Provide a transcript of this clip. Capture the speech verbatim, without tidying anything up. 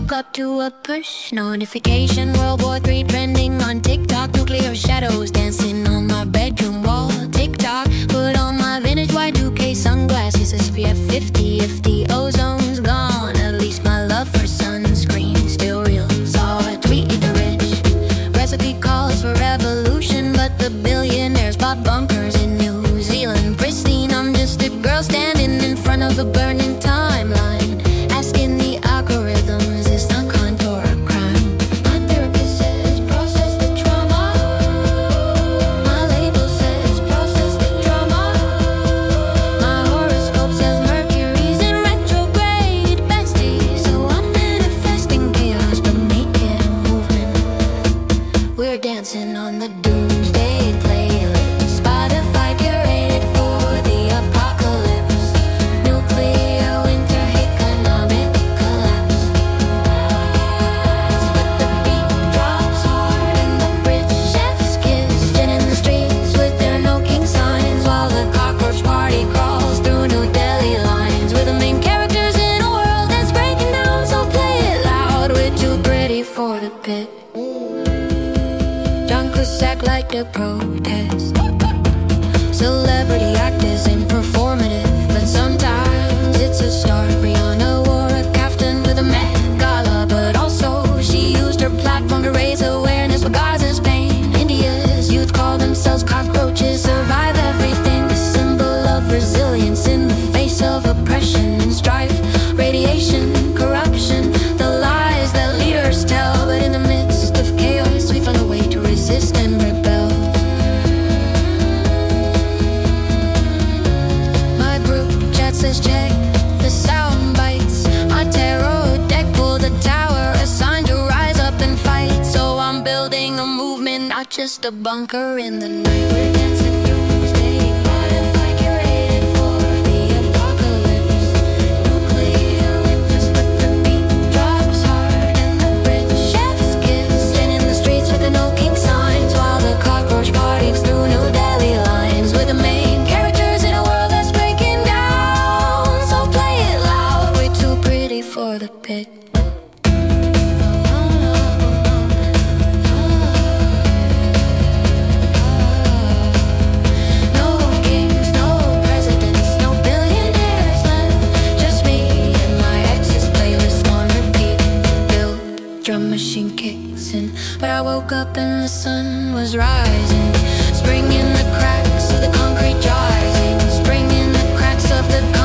woke up to a push notification. World War Three trending on TikTok. Nuclear shadows dancing on my bedroom wall. TikTok, put on my vintage Y two K sunglasses. S P F fifty if the ozone's gone. At least my love for sunscreen still real. Saw a tweet the rich. Recipe calls for revolution, but the billionaires bought bunkers in New Zealand. Pristine, I'm just a girl standing in front of a burning timeline, asking the algorithms, is the contour a crime? My therapist says, process the trauma. My label says, process the drama. My horoscope says Mercury's in retrograde, bestie. So I'm manifesting chaos, but make it a movement. We're dancing on the doomsday playlist. Spotify curated for the apocalypse. Nuclear winter, economic collapse. But the beat drops hard and the British chefs kiss. Gin in the streets with their no king signs, while the cockroach party crawls through New Delhi lines. We're the main characters in a world that's breaking down, so play it loud. We're too pretty for the pit. John Cusack like to protest. Celebrity act isn't performative, but sometimes it's a start. Rihanna wore a kaftan with a Met Gala, but also she used her platform to raise awareness for Gaza's pain. India's youth call themselves cockroaches, survive everything, the symbol of resilience in the face of oppression and strife. Radiation, corruption, the lies that leaders tell, but in the midst of chaos we find a way to resist and rebel. My group chat says check the sound bites. My tarot deck pulled the tower, a sign to rise up and fight. So I'm building a movement, not just a bunker in the night. We're dancing doomsday, Spotify curated for the apocalypse. Nuclear witness, but the beat drops hard and the British chefs kiss. Gin in the streets with the no king signs, while the cockroach parties through New Delhi lines. We're the main characters in a world that's breaking down, so play it loud. We're too pretty for the pit. No kings, no presidents, no billionaires left. Just me and my ex's playlist on repeat. Bill, drum machine kicks in, but I woke up and the sun was rising. Spring in the cracks of the concrete rising. Spring in the cracks of the concrete